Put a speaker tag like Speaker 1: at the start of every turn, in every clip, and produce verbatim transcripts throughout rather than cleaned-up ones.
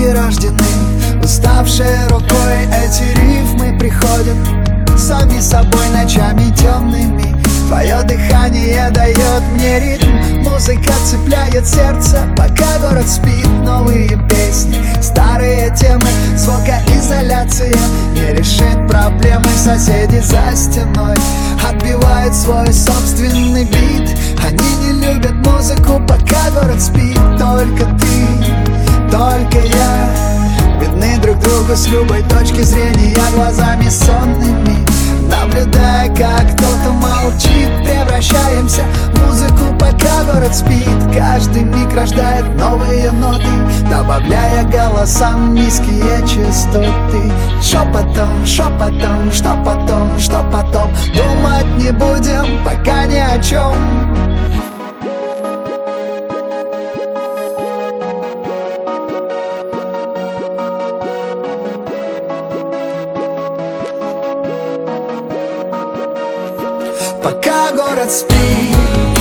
Speaker 1: звуки рождены уставшей рукой. Эти рифмы приходят сами собой ночами темными. Твое дыхание дает мне ритм, музыка цепляет сердце, пока город спит. Новые песни, старые темы, звукоизоляция не решит проблемы. Соседи за стеной отбивают свой собственный бит. Они не любят музыку, пока город спит. Только ты, только я видны друг другу с любой точки зрения, глазами сонными, наблюдая, как кто-то молчит. Превращаемся в музыку, пока город спит. Каждый миг рождает новые ноты, добавляя голосам низкие частоты. Шепотом, шепотом, что потом, что потом, думать не будем пока ни о чем. Пока город спит,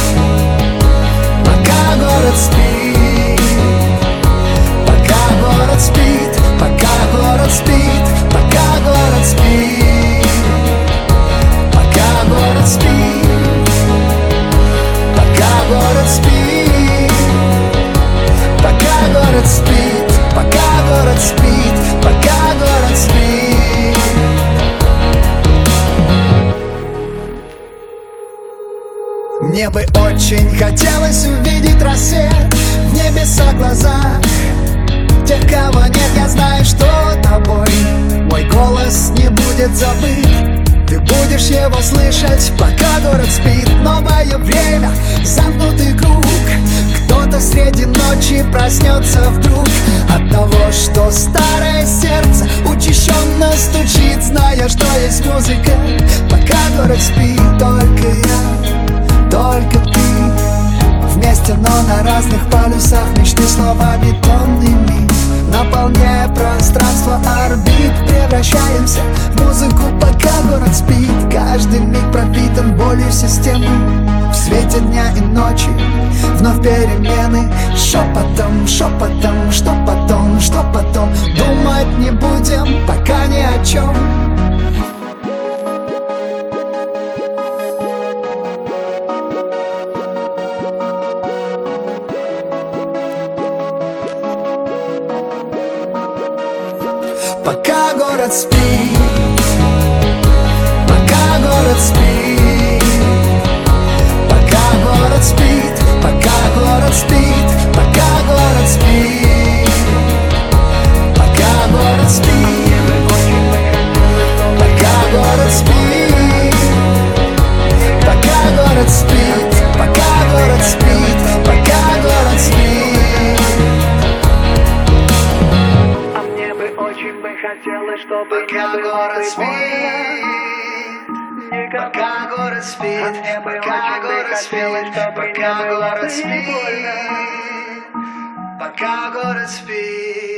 Speaker 1: пока город спит, пока город спит, пока город спит, пока город спит, пока город спит, пока город спит, пока город спит, пока город спит, пока город спит. Мне бы очень хотелось увидеть рассвет в небесах глазах тех, кого нет. Я знаю, что тобой мой голос не будет забыт. Ты будешь его слышать, пока город спит. Новое время, замкнутый круг. Кто-то среди ночи проснется вдруг от того, что старое сердце учащенно стучит, зная, что есть музыка, пока город спит. Только я, только ты, вместе, но на разных полюсах мечты словами тонными, наполняя пространство орбит. Превращаемся в музыку, пока город спит. Каждый миг пропитан болью системы. В свете дня и ночи вновь перемены. Шепотом, шепотом, что потом, что потом, думать не будем пока ни о чем. Пока город спит, пока город спит, пока город спит, пока город спит, пока город спит, пока город спит, пока город спит, пока город спит, пока город спит, пока город спит.
Speaker 2: Хотелось, чтобы
Speaker 1: пока
Speaker 2: не было
Speaker 1: город спит, пока город спит, пока город спит, пока город спит, пока город спит.